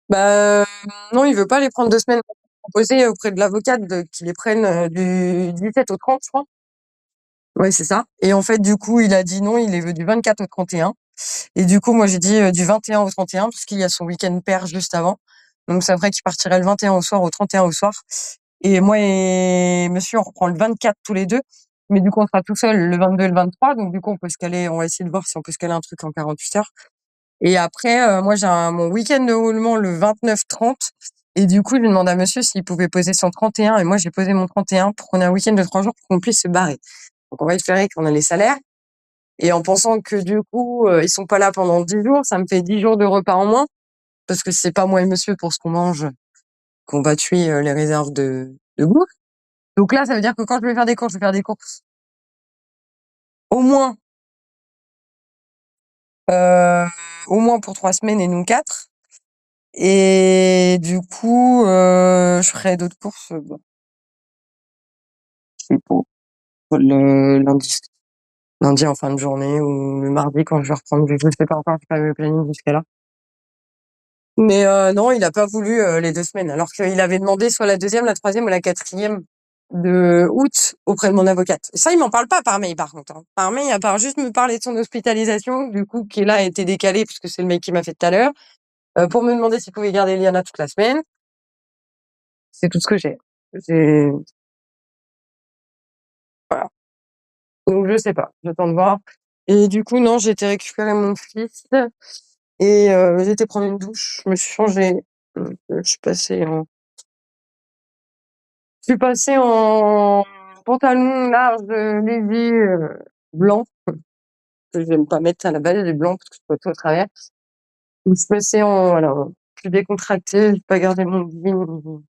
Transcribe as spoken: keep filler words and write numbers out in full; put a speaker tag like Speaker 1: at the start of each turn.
Speaker 1: Bah, heu, non, il veut pas les prendre deux semaines. Proposé auprès de l'avocate de qu'il les prenne, heu, du dix-sept au trente, je crois. Ouais, c'est ça et en fait, du coup, il a dit: «Non», il les veut du vingt-quatre au trente et un et du coup, moi, j'ai dit, heu, du vingt et un au trente et un puisqu'il y a son week-end père juste avant. Donc ça ferait qu'il partirait le vingt et un au soir, au trente et un au soir et moi et monsieur, on reprend le vingt-quatre tous les deux. Mais du coup, on sera tout seul le vingt-deux et le vingt-trois. Donc du coup, on peut se caler on va essayer de voir si on peut se caler un truc en quarante-huit heures et après, heu, moi, j'ai un mon week-end de roulement le vingt-neuf trente et du coup, je demande à monsieur s'il pouvait poser son trente et un et moi, j'ai posé mon trente et un pour qu'on ait un week-end de trois jours pour qu'on puisse se barrer. Donc on va espérer qu'on a les salaires et en pensant que du coup, heu, ils sont pas là pendant dix jours, ça me fait dix jours de repas en moins parce que c'est pas moi et monsieur pour ce qu'on mange qu'on va tuer, heu, les réserves de de bouffe. Donc là, ça veut dire que quand je vais faire des courses, je vais faire des courses au moins heu, au moins pour trois semaines et non quatre et du coup, heu, je ferai d'autres courses, heu, bah je sais pas, le lundi lundi en fin de journée ou le mardi quand je vais reprendre, je sais pas encore, j'ai pas le planning jusqu'à là. Mais heu, non, il a pas voulu, heu, les deux semaines alors qu'il avait demandé soit la deuxième, la troisième ou la quatrième de août auprès de mon avocate. Ça, il m'en parle pas par mail par contre, hein. Par mail, à part juste me parler de son hospitalisation, du coup, qui là a été décalée puisque c'est le mail qu'il m'a fait tout à l'heure, heu, pour me demander s'il pouvait garder Liana toute la semaine. C'est tout ce que j'ai. J'ai voilà. Donc je sais pas, j'attends de voir et du coup, non, j'ai été récupérer mon fils et heu, j'ai été prendre une douche, je me suis changée, donc heu, je suis passée en je suis passée en pantalon large, heu, léger, heu, blanc, que j'aime pas mettre à la base, les blancs parce que je vois tout à travers. Je suis passée en voilà, plus décontractée, j'ai pas gardé mon jean